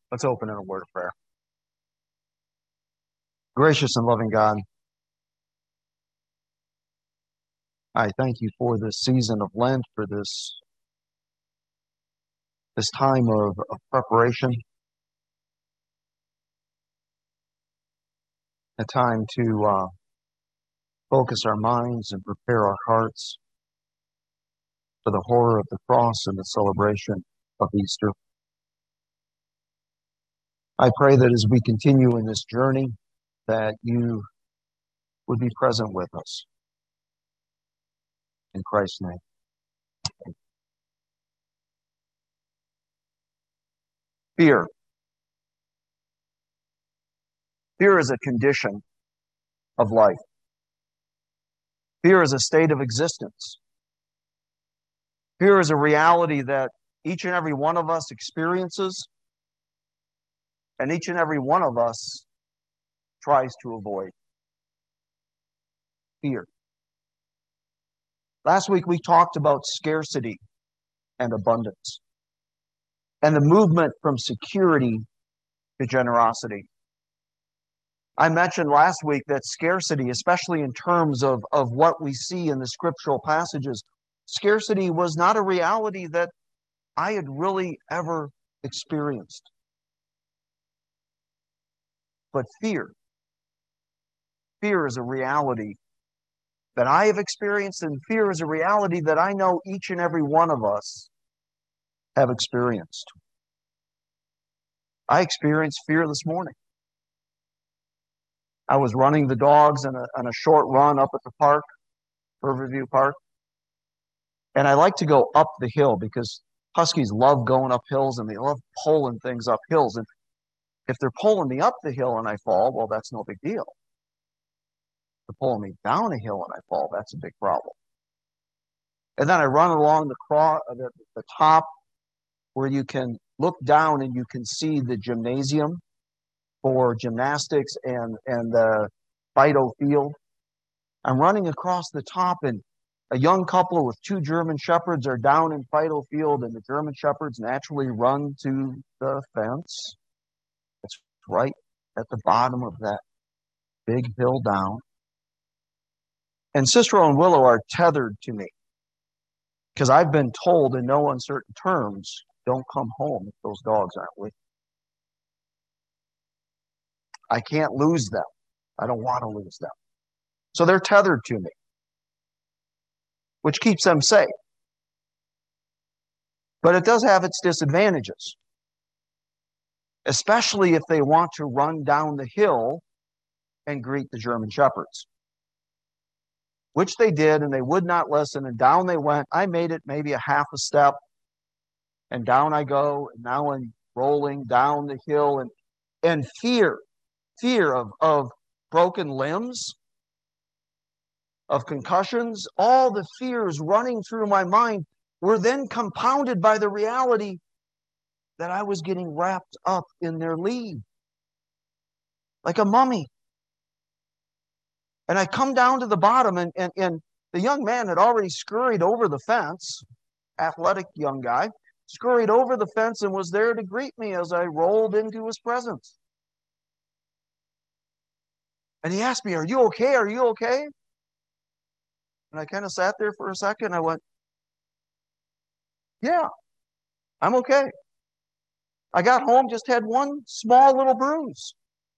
Let's open in a word of prayer. Gracious and loving God, I thank you for this season of Lent, for this time of preparation, a time to focus our minds and prepare our hearts for the horror of the cross and the celebration of Easter. I pray that as we continue in this journey, that you would be present with us. In Christ's name. Fear. Fear is a condition of life. Fear is a state of existence. Fear is a reality that each and every one of us experiences, and each and every one of us tries to avoid. Fear. Last week we talked about scarcity and abundance, and the movement from security to generosity. I mentioned last week that scarcity, especially in terms of what we see in the scriptural passages, scarcity was not a reality that I had really ever experienced. But fear is a reality that I have experienced, and fear is a reality that I know each and every one of us have experienced. I experienced fear this morning. I was running the dogs on a short run up at the park, Riverview Park. And I like to go up the hill because huskies love going up hills and they love pulling things up hills. And if they're pulling me up the hill and I fall, well, that's no big deal. If they're pulling me down a hill and I fall, that's a big problem. And then I run along the top where you can look down and you can see the gymnasium for gymnastics and the Fido field. I'm running across the top, and a young couple with two German Shepherds are down in Fido field, and the German Shepherds naturally run to the fence. It's right at the bottom of that big hill down. And Cicero and Willow are tethered to me because I've been told in no uncertain terms, don't come home if those dogs aren't with you. I can't lose them. I don't want to lose them. So they're tethered to me, which keeps them safe. But it does have its disadvantages, especially if they want to run down the hill and greet the German Shepherds, which they did, and they would not listen, and down they went. I made it maybe a half a step, and down I go, and now I'm rolling down the hill, and fear of broken limbs, of concussions, all the fears running through my mind were then compounded by the reality that I was getting wrapped up in their lead like a mummy. And I come down to the bottom, and the young man had already scurried over the fence, athletic young guy, scurried over the fence and was there to greet me as I rolled into his presence. And he asked me, "Are you okay? Are you okay?" And I kind of sat there for a second. I went, "Yeah, I'm okay. I got home, just had one small little bruise."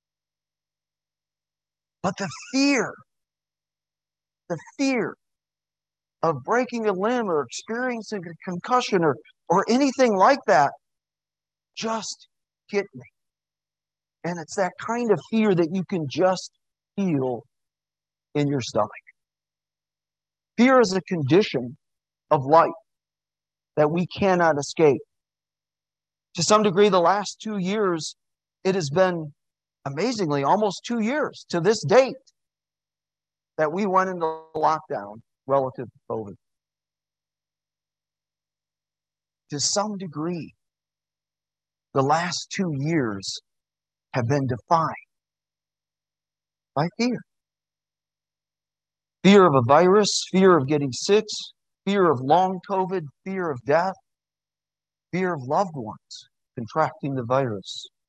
But the fear of breaking a limb or experiencing a concussion or anything like that just hit me. And it's that kind of fear that you can just feel in your stomach. Fear is a condition of life that we cannot escape. To some degree, the last 2 years, it has been amazingly almost 2 years to this date that we went into lockdown relative to COVID. To some degree, the last 2 years have been defined by fear. Fear of a virus, fear of getting sick, fear of long COVID, fear of death, fear of loved ones contracting the virus,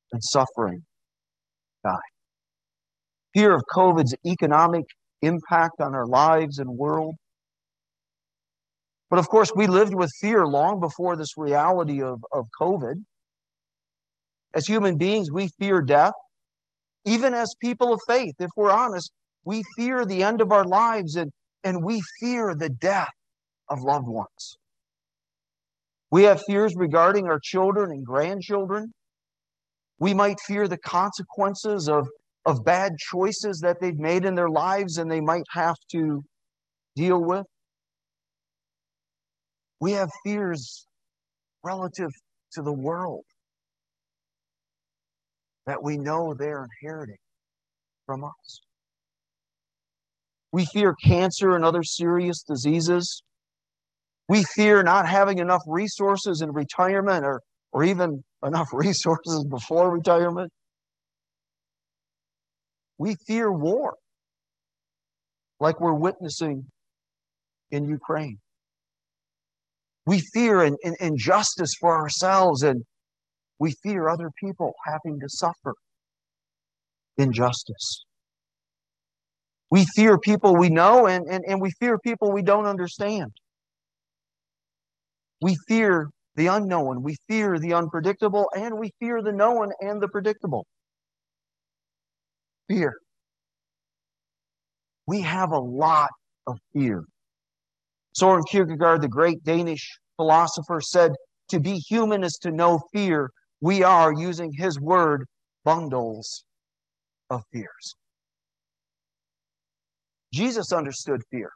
and suffering die. Fear of COVID's economic impact on our lives and world. But of course, we lived with fear long before this reality of COVID. As human beings, we fear death. Even as people of faith, if we're honest, we fear the end of our lives and we fear the death of loved ones. We have fears regarding our children and grandchildren. We might fear the consequences of bad choices that they've made in their lives and they might have to deal with. We have fears relative to the world that we know they're inheriting from us. We fear cancer and other serious diseases. We fear not having enough resources in retirement or even enough resources before retirement. We fear war, like we're witnessing in Ukraine. We fear injustice for ourselves, and we fear other people having to suffer injustice. We fear people we know, and we fear people we don't understand. We fear the unknown, we fear the unpredictable, and we fear the known and the predictable. Fear. We have a lot of fear. Søren Kierkegaard, the great Danish philosopher, said, "To be human is to know fear. We are, using his word, bundles of fears." Jesus understood fear.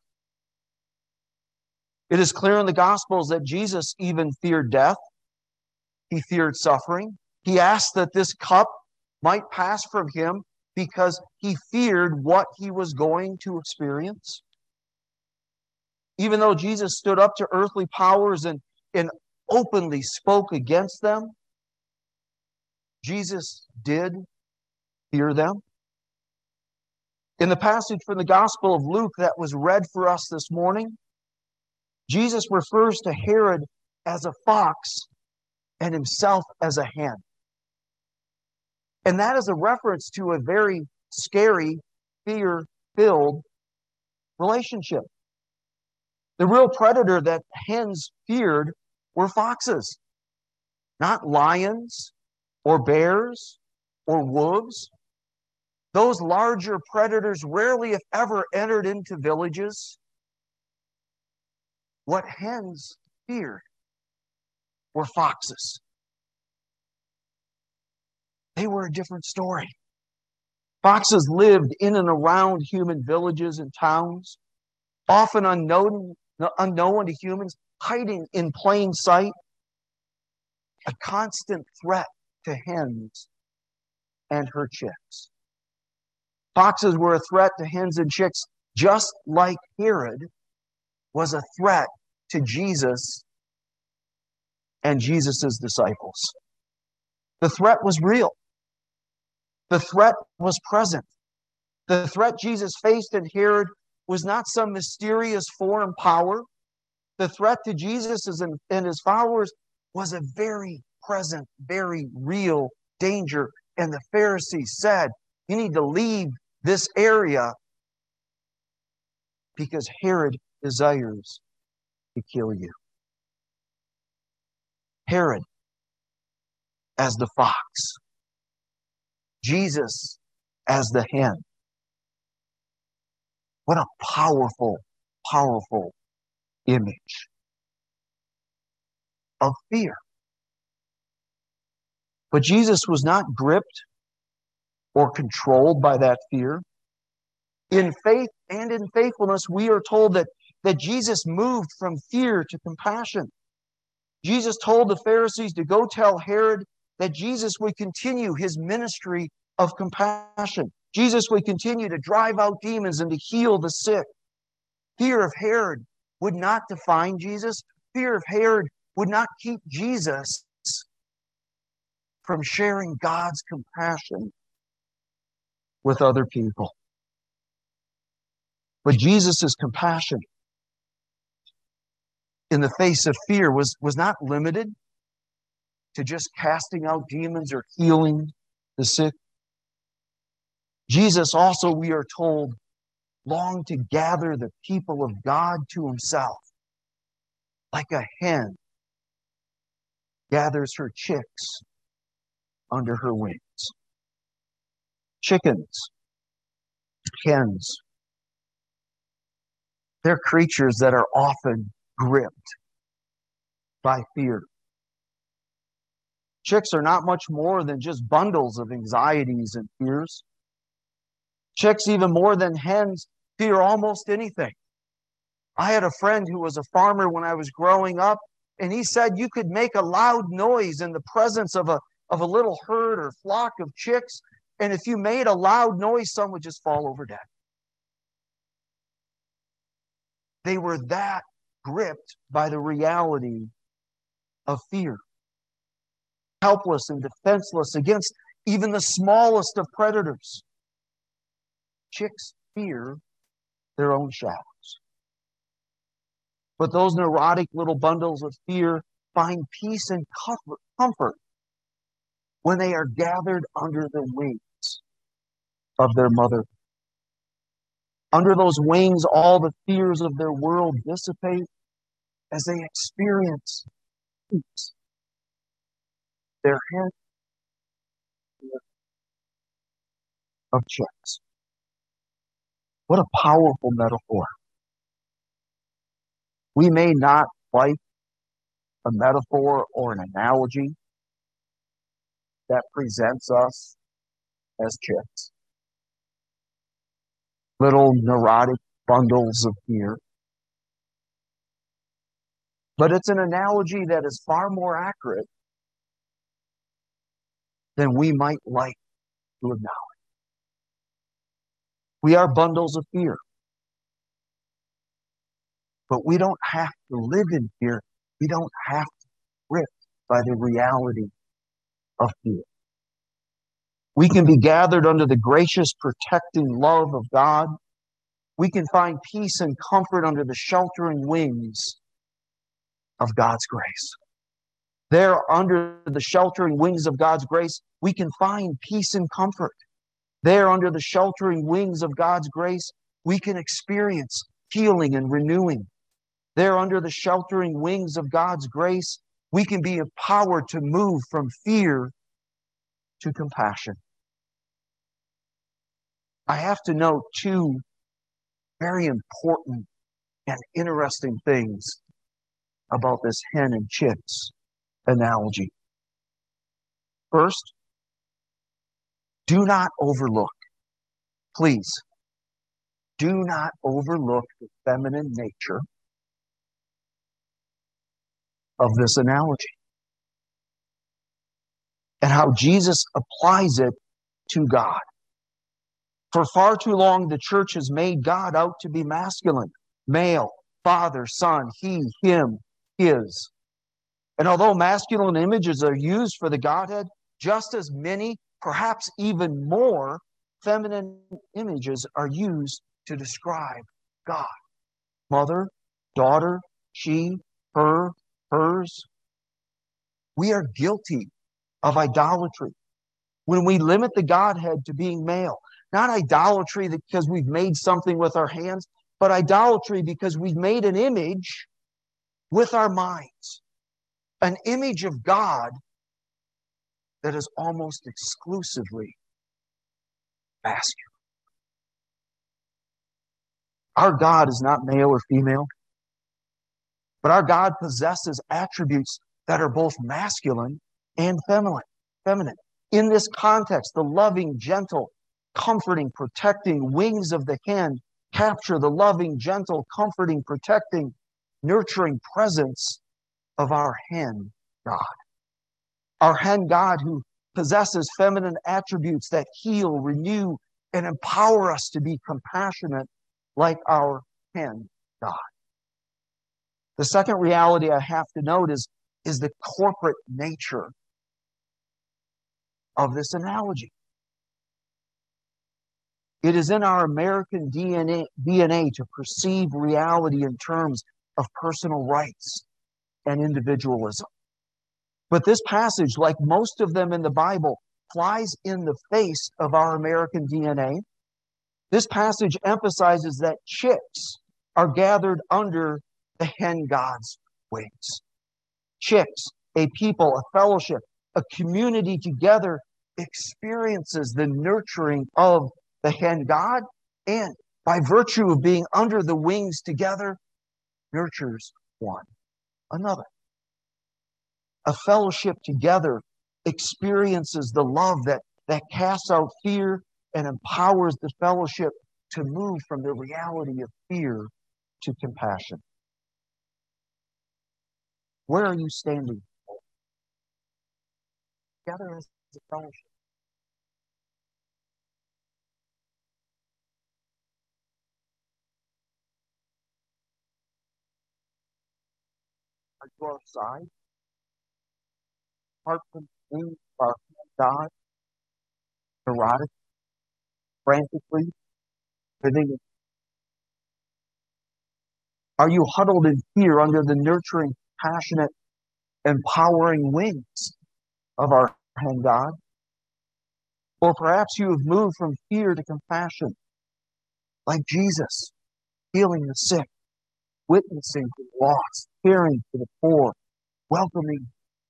It is clear in the Gospels that Jesus even feared death. He feared suffering. He asked that this cup might pass from him because he feared what he was going to experience. Even though Jesus stood up to earthly powers and openly spoke against them, Jesus did fear them. In the passage from the Gospel of Luke that was read for us this morning, Jesus refers to Herod as a fox and himself as a hen. And that is a reference to a very scary, fear-filled relationship. The real predator that hens feared were foxes, not lions or bears or wolves. Those larger predators rarely, if ever, entered into villages. What hens feared were foxes. They were a different story. Foxes lived in and around human villages and towns, often unknown to humans, hiding in plain sight, a constant threat to hens and her chicks. Foxes were a threat to hens and chicks, just like Herod was a threat to Jesus and Jesus' disciples. The threat was real. The threat was present. The threat Jesus faced in Herod was not some mysterious foreign power. The threat to Jesus and his followers was a very present, very real danger. And the Pharisees said, "You need to leave this area because Herod desires to kill you." Herod as the fox, Jesus as the hen. What a powerful, powerful image of fear. But Jesus was not gripped or controlled by that fear. In faith and in faithfulness, we are told that Jesus moved from fear to compassion. Jesus told the Pharisees to go tell Herod that Jesus would continue his ministry of compassion. Jesus would continue to drive out demons and to heal the sick. Fear of Herod would not define Jesus. Fear of Herod would not keep Jesus from sharing God's compassion with other people. But Jesus' compassion in the face of fear was not limited to just casting out demons or healing the sick. Jesus also, we are told, longed to gather the people of God to himself, like a hen gathers her chicks under her wings. Chickens, hens, they're creatures that are often gripped by fear. Chicks are not much more than just bundles of anxieties and fears. Chicks, even more than hens, fear almost anything. I had a friend who was a farmer when I was growing up, and he said you could make a loud noise in the presence of a little herd or flock of chicks, and if you made a loud noise, some would just fall over dead. They were that gripped by the reality of fear, helpless and defenseless against even the smallest of predators. Chicks fear their own shadows. But those neurotic little bundles of fear find peace and comfort when they are gathered under the wings of their mother. Under those wings, all the fears of their world dissipate as they experience peace. Their head of chicks. What a powerful metaphor. We may not like a metaphor or an analogy that presents us as chicks, little neurotic bundles of fear. But it's an analogy that is far more accurate than we might like to acknowledge. We are bundles of fear. But we don't have to live in fear. We don't have to be gripped by the reality of fear. We can be gathered under the gracious, protecting love of God. We can find peace and comfort under the sheltering wings of God's grace. There, under the sheltering wings of God's grace, we can find peace and comfort. There, under the sheltering wings of God's grace, we can experience healing and renewing. There, under the sheltering wings of God's grace, we can be empowered to move from fear to compassion. I have to note two very important and interesting things about this hen and chicks analogy. First, do not overlook, please, do not overlook the feminine nature of this analogy and how Jesus applies it to God. For far too long, the church has made God out to be masculine, male, father, son, he, him, his. And although masculine images are used for the Godhead, just as many, perhaps even more, feminine images are used to describe God. Mother, daughter, she, her, hers. We are guilty of idolatry when we limit the Godhead to being male. Not idolatry because we've made something with our hands, but idolatry because we've made an image with our minds. An image of God that is almost exclusively masculine. Our God is not male or female, but our God possesses attributes that are both masculine and feminine. In this context, the loving, gentle, comforting, protecting wings of the hen capture the loving, gentle, comforting, protecting, nurturing presence of our hen God. Our hen God who possesses feminine attributes that heal, renew, and empower us to be compassionate like our hen God. The second reality I have to note is the corporate nature of this analogy. It is in our American DNA to perceive reality in terms of personal rights and individualism. But this passage, like most of them in the Bible, flies in the face of our American DNA. This passage emphasizes that chicks are gathered under the hen god's wings. Chicks, a people, a fellowship, a community together experiences the nurturing of the hen god, and by virtue of being under the wings together, nurtures one another. A fellowship together experiences the love that casts out fear and empowers the fellowship to move from the reality of fear to compassion. Where are you standing? Together as a fellowship. Are you outside? Apart from being our God, neurotic, frantically living? Are you huddled in fear under the nurturing, passionate, empowering wings of our hen God? Or perhaps you have moved from fear to compassion, like Jesus, healing the sick, witnessing the lost, caring for the poor, welcoming.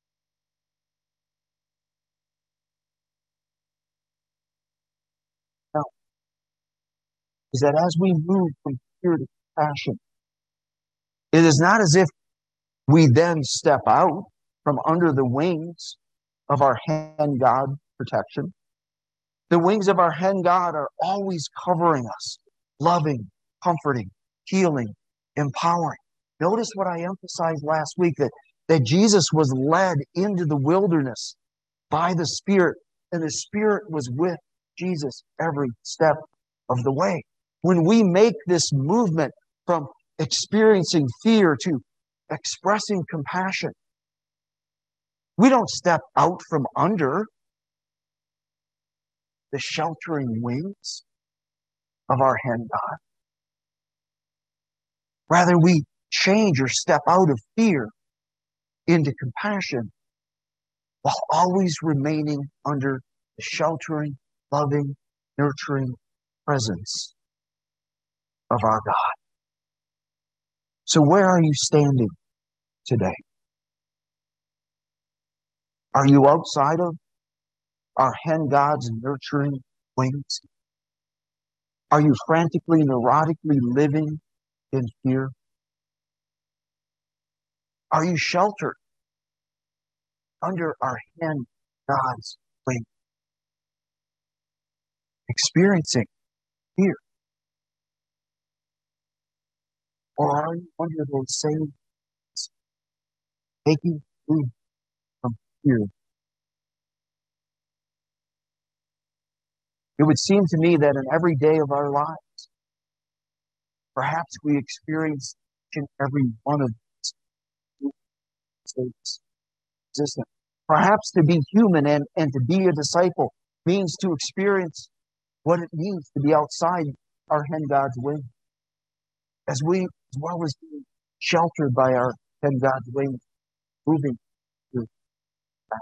Now, is that as we move from fear to compassion, it is not as if we then step out from under the wings of our hen God protection. The wings of our hen God are always covering us, loving, comforting, healing, empowering. Notice what I emphasized last week, that Jesus was led into the wilderness by the Spirit, and the Spirit was with Jesus every step of the way. When we make this movement from experiencing fear to expressing compassion, we don't step out from under the sheltering wings of our hen God. Rather, we change or step out of fear into compassion while always remaining under the sheltering, loving, nurturing presence of our God. So where are you standing today? Are you outside of our hen God's nurturing wings? Are you frantically, neurotically living in fear? Are you sheltered under our hen God's wings, experiencing fear? Or are you under those same taking food from fear? It would seem to me that in every day of our lives, perhaps we experience each and every one of these states existence. Perhaps to be human and to be a disciple means to experience what it means to be outside our hen God's wing. As well as being sheltered by our hen God's wing, moving through that.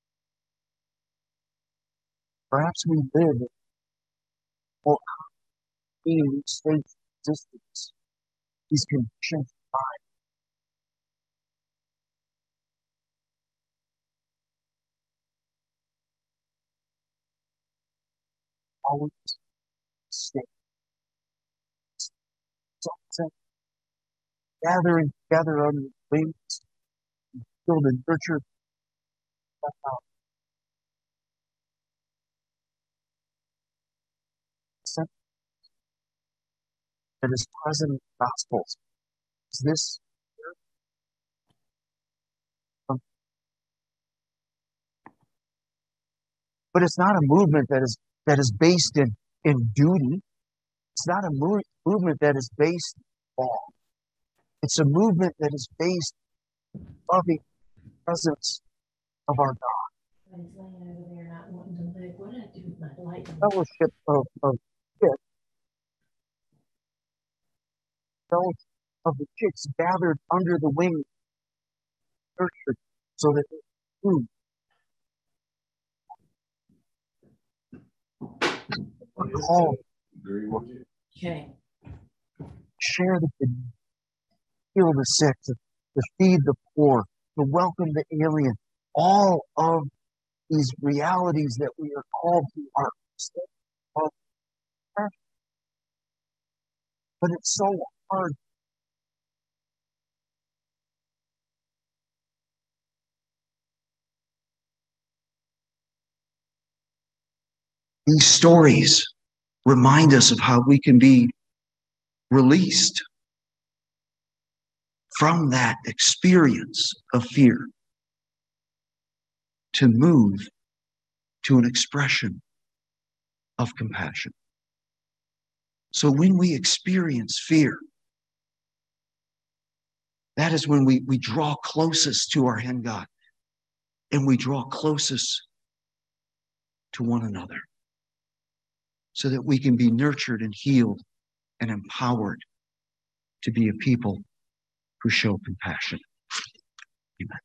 Perhaps we live in what being these states of existence, these conditions of mind, always stay. So, gathering together under the wings, filled and nurtured, that is present in the Gospels. Is this, but it's not a movement that is based in duty. It's not a movement that is based on law. It's a movement that is based in loving presence of our God. He's laying over there not wanting to live. What did I do with my light? Fellowship of chicks, fellowship of the chicks gathered under the wing, nurtured, so that they food. called Okay. share the good, heal the sick, to feed the poor, to welcome the alien. All of these realities that we are called to are state of perfect. But it's so hard. These stories remind us of how we can be released from that experience of fear to move to an expression of compassion. So when we experience fear, that is when we draw closest to our hen God, and we draw closest to one another so that we can be nurtured and healed and empowered to be a people who show compassion. Amen.